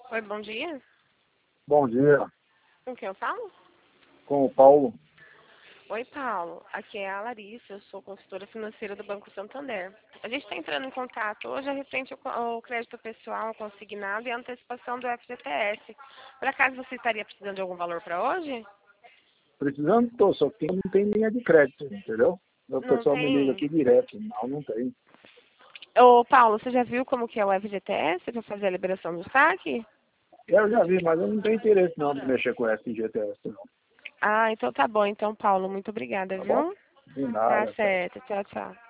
Oi, bom dia. Bom dia, Com quem eu falo? com o Paulo. Oi, Paulo. Aqui é a Larissa, eu sou consultora financeira do Banco Santander. A gente está entrando em contato hoje a referente ao crédito pessoal consignado e a antecipação do FGTS. Por acaso você estaria precisando de algum valor para hoje? Precisando, tô, só que não tem linha de crédito, entendeu? O Não pessoal me liga tem? aqui direto. Não tem. Ô, Paulo, você já viu como que é o FGTS para fazer a liberação do saque? Eu já vi, mas eu não tenho interesse não de mexer com FGTS, não. Ah, então tá bom. Então, Paulo, muito obrigada, Tá bom? viu? De Tá nada, tchau. certo. Tchau, tchau.